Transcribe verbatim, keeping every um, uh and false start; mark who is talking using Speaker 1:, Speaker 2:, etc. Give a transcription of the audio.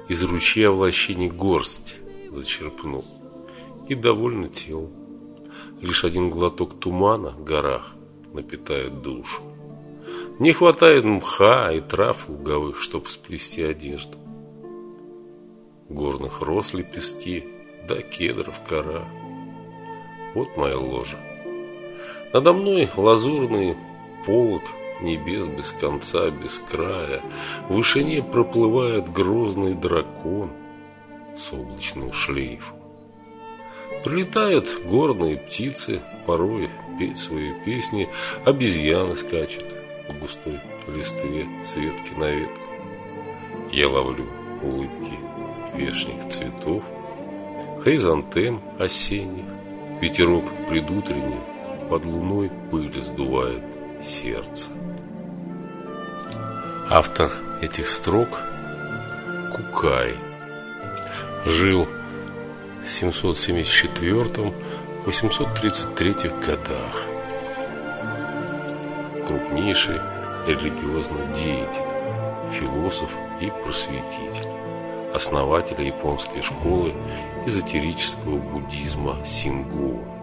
Speaker 1: из ручья в лощине горсть зачерпнул и довольно тел. Лишь один глоток тумана в горах напитает душу. Не хватает мха и трав луговых, чтоб сплести одежду. Горных роз лепестки, да кедров кора. Вот моя ложа. Надо мной лазурный полог небес без конца, без края. В вышине проплывает грозный дракон с облачным шлейфом. Прилетают горные птицы, порой петь свои песни. Обезьяны скачут в густой листве с ветки на ветку. Я ловлю улыбки вешних цветов, хризантем осенних. Ветерок предутренний под луной пыль сдувает сердце. Автор этих строк Кукай. Жил в семьсот семьдесят четвёртом — восемьсот тридцать третьем годах. Крупнейший религиозный деятель, философ и просветитель, основатель японской школы эзотерического буддизма Синго.